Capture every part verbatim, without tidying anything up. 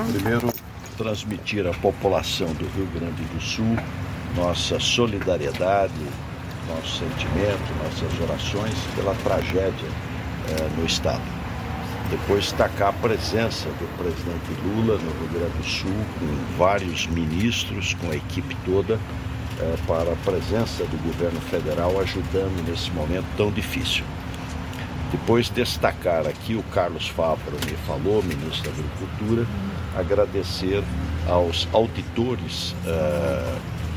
Primeiro, transmitir à população do Rio Grande do Sul nossa solidariedade, nosso sentimento, nossas orações pela tragédia eh, no Estado. Depois destacar a presença do presidente Lula no Rio Grande do Sul, com vários ministros, com a equipe toda, eh, para a presença do governo federal ajudando nesse momento tão difícil. Depois destacar aqui, o Carlos Fávaro me falou, ministro da Agricultura, agradecer aos auditores uh,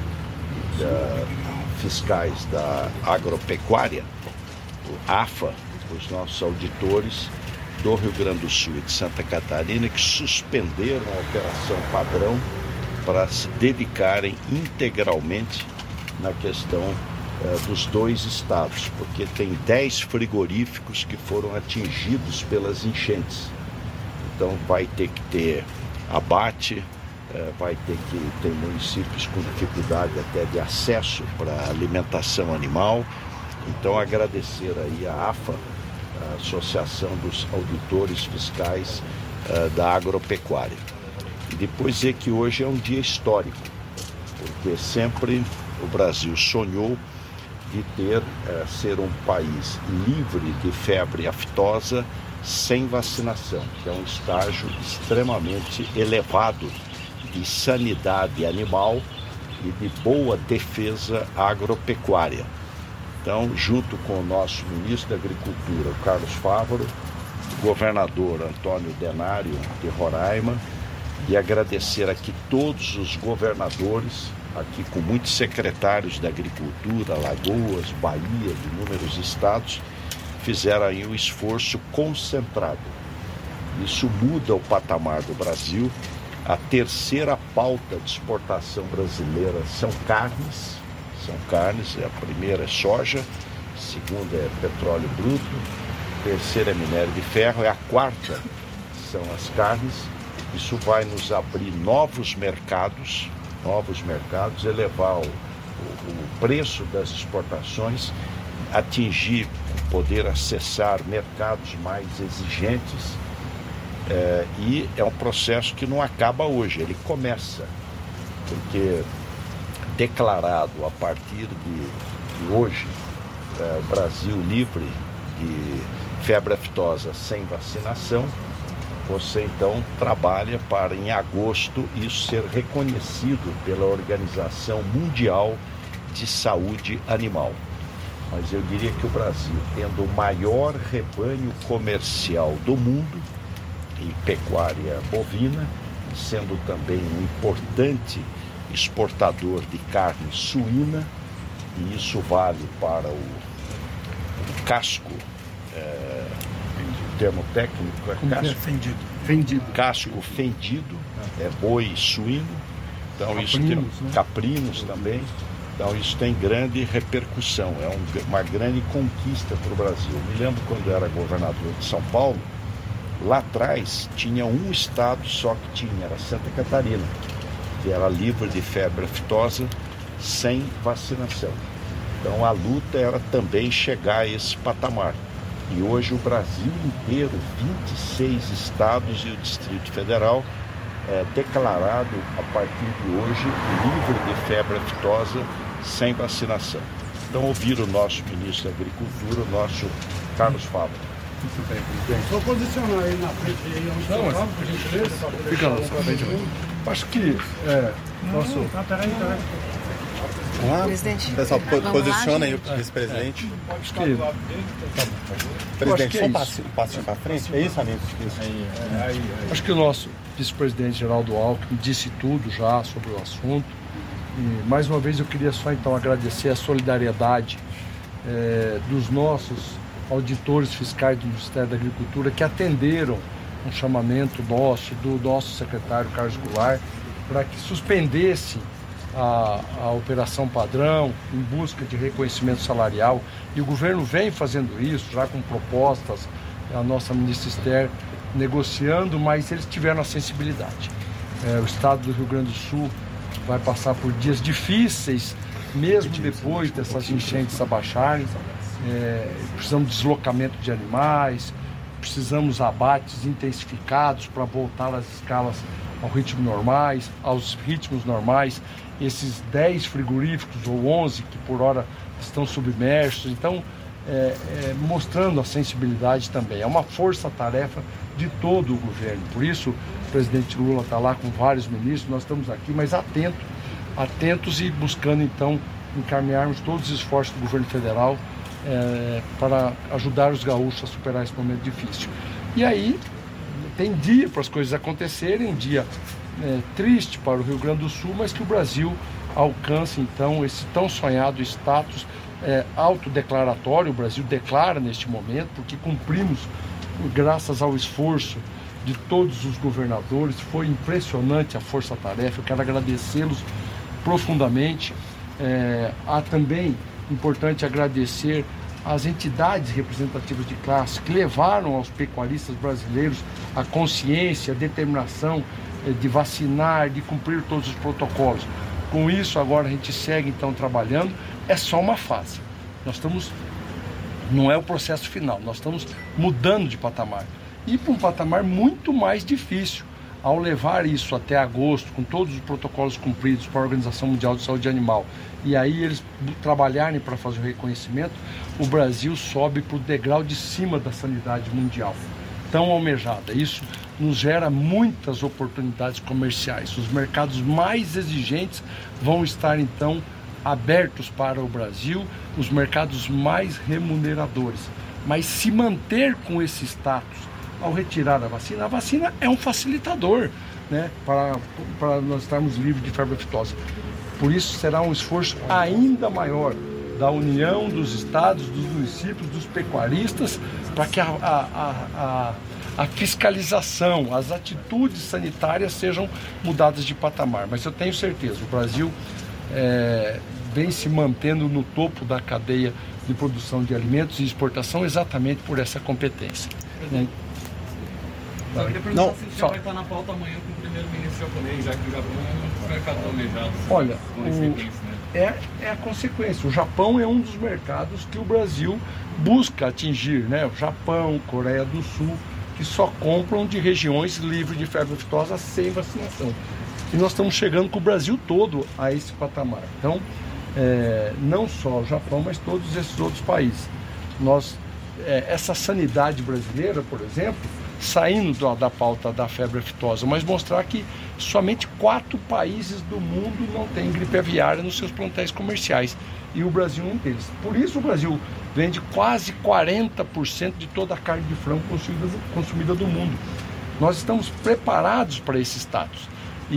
uh, fiscais da agropecuária, o A F A, os nossos auditores do Rio Grande do Sul e de Santa Catarina, que suspenderam a operação padrão para se dedicarem integralmente na questão dos dois estados, porque tem dez frigoríficos que foram atingidos pelas enchentes. Então vai ter que ter abate, vai ter que ter municípios com dificuldade até de acesso para alimentação animal. Então agradecer aí a AFA, a Associação dos Auditores Fiscais da Agropecuária. E depois dizer que hoje é um dia histórico, porque sempre o Brasil sonhou de ter, eh, ser um país livre de febre aftosa sem vacinação, que é um estágio extremamente elevado de sanidade animal e de boa defesa agropecuária. Então, junto com o nosso ministro da Agricultura, o Carlos Fávaro, o governador Antônio Denário de Roraima, e agradecer aqui todos os governadores, aqui com muitos secretários da Agricultura, Alagoas, Bahia, de inúmeros estados, fizeram aí um esforço concentrado. Isso muda o patamar do Brasil. A terceira pauta de exportação brasileira são carnes, são carnes, a primeira é soja, a segunda é petróleo bruto, a terceira é minério de ferro, e a quarta são as carnes. Isso vai nos abrir novos mercados, novos mercados, elevar o, o, o preço das exportações, atingir, poder acessar mercados mais exigentes, é, e é um processo que não acaba hoje, ele começa, porque declarado a partir de, de hoje, é, Brasil livre de febre aftosa sem vacinação, você então trabalha para, em agosto, isso ser reconhecido pela Organização Mundial de Saúde Animal. Mas eu diria que o Brasil, tendo o maior rebanho comercial do mundo em pecuária bovina, sendo também um importante exportador de carne suína, e isso vale para o, o casco, é, termo técnico é casco, é fendido. Fendido. casco fendido, é boi suíno, então caprinos, isso tem né? caprinos também, então isso tem grande repercussão, é um, uma grande conquista para o Brasil. Eu me lembro quando eu era governador de São Paulo, lá atrás tinha um estado só que tinha, era Santa Catarina, que era livre de febre aftosa sem vacinação. Então a luta era também chegar a esse patamar. E hoje o Brasil inteiro, vinte e seis estados e o Distrito Federal, é declarado a partir de hoje livre de febre aftosa sem vacinação. Então ouvir o nosso ministro da Agricultura, o nosso Carlos Fávaro. Muito bem, presidente. Vou posicionar aí na frente aí onde Não, está, por gentileza. Fica na frente. Acho que é, nosso... Não, tá, peraí, peraí. Olá, presidente. Pessoal, po- Vamos posiciona lá, aí o gente. vice-presidente. Acho que... Presidente, que é só um isso. passo, um passinho para frente. É isso, amigo? Isso. Acho que o nosso vice-presidente Geraldo Alckmin disse tudo já sobre o assunto. E, mais uma vez, eu queria só então agradecer a solidariedade é, dos nossos auditores fiscais do Ministério da Agricultura que atenderam um chamamento nosso, do nosso secretário Carlos Goulart, para que suspendesse a, a operação padrão em busca de reconhecimento salarial. E o governo vem fazendo isso, já com propostas, a nossa ministra Esther negociando, mas eles tiveram a sensibilidade. É, o estado do Rio Grande do Sul vai passar por dias difíceis, mesmo depois dessas enchentes abaixarem. É, precisamos de deslocamento de animais, precisamos abates intensificados para voltar às escalas ao ritmo normais, aos ritmos normais, esses dez frigoríficos ou onze que por hora estão submersos, então é, é, mostrando a sensibilidade também. É uma força-tarefa de todo o governo, por isso o presidente Lula está lá com vários ministros, nós estamos aqui, mas atentos, atentos e buscando então encaminharmos todos os esforços do governo federal é, para ajudar os gaúchos a superar esse momento difícil. E aí tem dia para as coisas acontecerem, um dia é, triste para o Rio Grande do Sul, mas que o Brasil alcance então esse tão sonhado status é, autodeclaratório. O Brasil declara neste momento, porque cumprimos graças ao esforço de todos os governadores. Foi impressionante a força-tarefa, eu quero agradecê-los profundamente. É, há também importante agradecer as entidades representativas de classe que levaram aos pecuaristas brasileiros a consciência, a determinação de vacinar, de cumprir todos os protocolos. Com isso, agora a gente segue então trabalhando. É só uma fase. Nós estamos, não é o processo final, nós estamos mudando de patamar. E para um patamar muito mais difícil. Ao levar isso até agosto, com todos os protocolos cumpridos para a Organização Mundial de Saúde Animal, e aí eles trabalharem para fazer o reconhecimento, o Brasil sobe para o degrau de cima da sanidade mundial, tão almejada. Isso nos gera muitas oportunidades comerciais. Os mercados mais exigentes vão estar então abertos para o Brasil, os mercados mais remuneradores. Mas se manter com esse status ao retirar a vacina, a vacina é um facilitador, né, para, para nós estarmos livres de febre aftosa. Por isso será um esforço ainda maior da União, dos estados, dos municípios, dos pecuaristas, para que a, a, a, a fiscalização, as atitudes sanitárias sejam mudadas de patamar. Mas eu tenho certeza, o Brasil é, vem se mantendo no topo da cadeia de produção de alimentos e exportação exatamente por essa competência, né? Só queria perguntar não, se o senhor vai estar na pauta amanhã com o primeiro-ministro japonês, já que o Japão é um mercado almejado. Olha, o, é, é a consequência. O Japão é um dos mercados que o Brasil busca atingir, né? O Japão, Coreia do Sul, que só compram de regiões livres de febre aftosa sem vacinação. E nós estamos chegando com o Brasil todo a esse patamar. Então, é, não só o Japão, mas todos esses outros países. Nós, é, essa sanidade brasileira, por exemplo, saindo da, da pauta da febre aftosa, mas mostrar que somente quatro países do mundo não têm gripe aviária nos seus plantéis comerciais, e o Brasil é um deles. Por isso o Brasil vende quase quarenta por cento de toda a carne de frango consumida, consumida do mundo. Nós estamos preparados para esse status,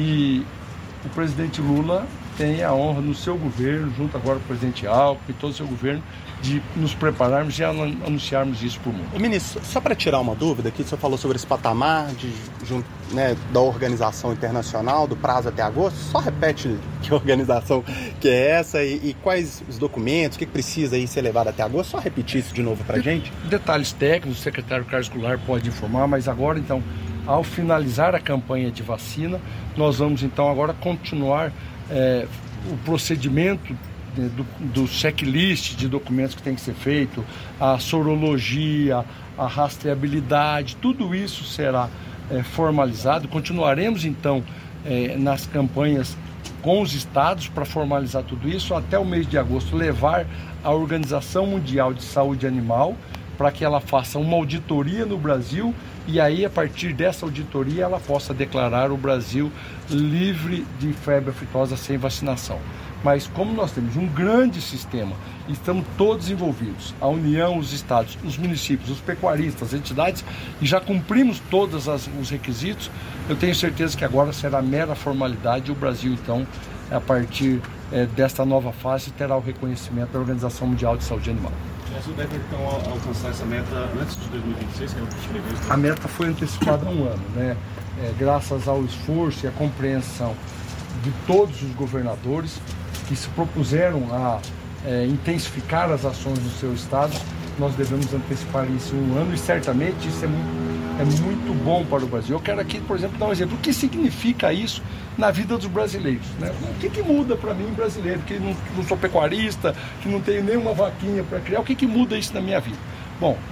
e o presidente Lula tem a honra no seu governo, junto agora com o presidente Alckmin e todo o seu governo, de nos prepararmos e anunciarmos isso para o mundo. Ministro, só para tirar uma dúvida aqui, o senhor falou sobre esse patamar de, né, da organização internacional, do prazo até agosto. Só repete que organização que é essa e, e quais os documentos, o que precisa aí ser levado até agosto. Só repetir isso de novo para a gente. Detalhes técnicos, o secretário Carlos Goulart pode informar, mas agora então, ao finalizar a campanha de vacina, nós vamos então agora continuar é, o procedimento Do, do checklist de documentos que tem que ser feito, a sorologia, a rastreabilidade, tudo isso será é, formalizado. Continuaremos então é, nas campanhas com os estados para formalizar tudo isso, até o mês de agosto levar a Organização Mundial de Saúde Animal para que ela faça uma auditoria no Brasil, e aí a partir dessa auditoria ela possa declarar o Brasil livre de febre aftosa sem vacinação. Mas como nós temos um grande sistema, estamos todos envolvidos, a União, os estados, os municípios, os pecuaristas, as entidades, e já cumprimos todos os requisitos, eu tenho certeza que agora será mera formalidade, e o Brasil então, a partir é, desta nova fase, terá o reconhecimento da Organização Mundial de Saúde Animal. O Brasil deve então alcançar essa meta antes de dois mil e vinte e seis, que é o que previsto? A meta foi antecipada há um ano, né? É, graças ao esforço e à compreensão de todos os governadores que se propuseram a é, intensificar as ações dos seus estados, nós devemos antecipar isso em um ano, e certamente isso é muito, é muito bom para o Brasil. Eu quero aqui, por exemplo, dar um exemplo. O que significa isso na vida dos brasileiros, né? O que, que muda para mim, brasileiro, que não, não sou pecuarista, que não tenho nenhuma vaquinha para criar, o que, que muda isso na minha vida? Bom,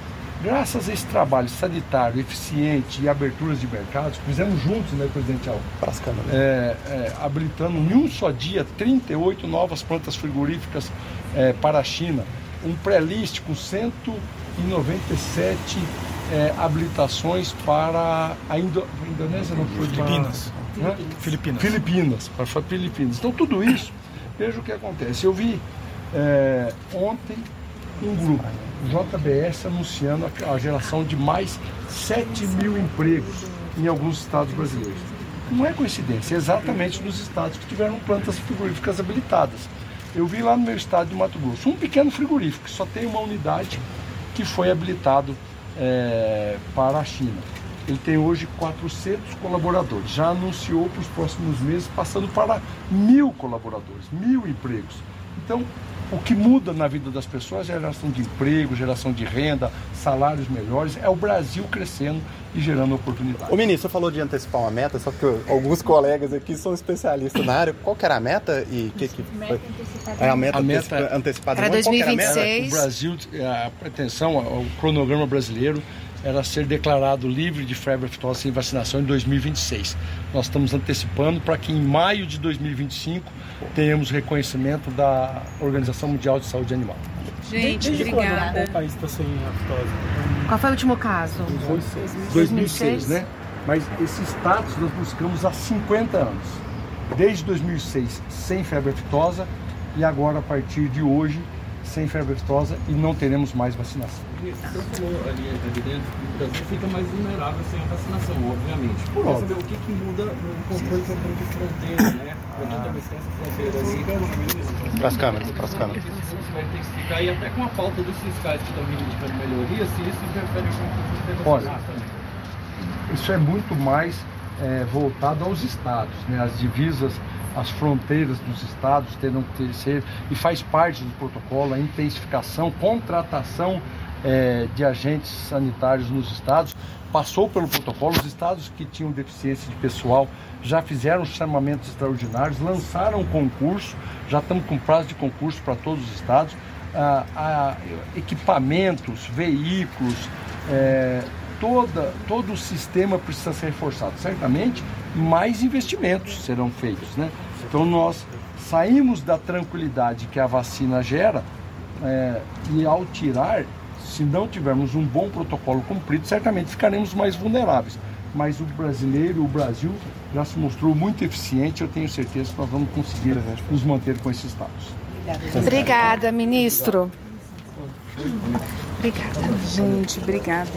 Graças a esse trabalho sanitário, eficiente e aberturas de mercados, fizemos juntos, né, presidente Alves? É, é, habilitando em um só dia trinta e oito novas plantas frigoríficas é, para a China, um pré-list com cento e noventa e sete é, habilitações para a Indo... Indonésia, não foi? Filipinas. Para... Filipinas. Filipinas, para Filipinas. Então tudo isso, veja o que acontece. Eu vi é, ontem um grupo, o J B S, anunciando a, a geração de mais sete mil empregos em alguns estados brasileiros. Não é coincidência, é exatamente nos estados que tiveram plantas frigoríficas habilitadas. Eu vi lá no meu estado de Mato Grosso um pequeno frigorífico, que só tem uma unidade que foi habilitado é, para a China. Ele tem hoje quatrocentos colaboradores, já anunciou para os próximos meses, passando para mil colaboradores, mil empregos. Então, o que muda na vida das pessoas é a geração de emprego, geração de renda, salários melhores, é o Brasil crescendo e gerando oportunidades. O ministro falou de antecipar uma meta, só que alguns colegas aqui são especialistas na área. Qual que era a meta e que que foi? É a meta, a meta antecipada era dois mil e vinte e seis. O Brasil, a pretensão, o cronograma brasileiro era ser declarado livre de febre aftosa sem vacinação em dois mil e vinte e seis. Nós estamos antecipando para que em maio de dois mil e vinte e cinco tenhamos reconhecimento da Organização Mundial de Saúde Animal. Gente, Desde obrigada. quando o país está sem aftose? Qual foi o último caso? dois mil e seis, né? Mas esse status nós buscamos há cinquenta anos. Desde dois mil e seis, sem febre aftosa, e agora, a partir de hoje, sem febre aftosa, e não teremos mais vacinação. O senhor falou ali, ali dentro, que o Brasil fica mais vulnerável sem a vacinação, obviamente. Por Quer óbvio. saber o que, que muda no controle de fronteira, né? Quando tem uma extensa fronteira ali. Para as câmeras, para as câmeras. Isso vai intensificar, e até com a pauta dos fiscais que estão reivindicando melhoria, se isso interfere com o Olha, isso é muito mais é, voltado aos estados, né? As divisas, as fronteiras dos estados terão que ser, e faz parte do protocolo, a intensificação, contratação é, de agentes sanitários nos estados, passou pelo protocolo. Os estados que tinham deficiência de pessoal já fizeram chamamentos extraordinários, lançaram um concurso, já estamos com prazo de concurso para todos os estados, ah, ah, equipamentos, veículos, é, toda, todo o sistema precisa ser reforçado. Certamente, mais investimentos serão feitos, né? Então, nós saímos da tranquilidade que a vacina gera é, e, ao tirar, se não tivermos um bom protocolo cumprido, certamente ficaremos mais vulneráveis. Mas o brasileiro, o Brasil, já se mostrou muito eficiente. Eu tenho certeza que nós vamos conseguir nos manter com esses status. Obrigada, ministro. Obrigada, gente. Obrigada.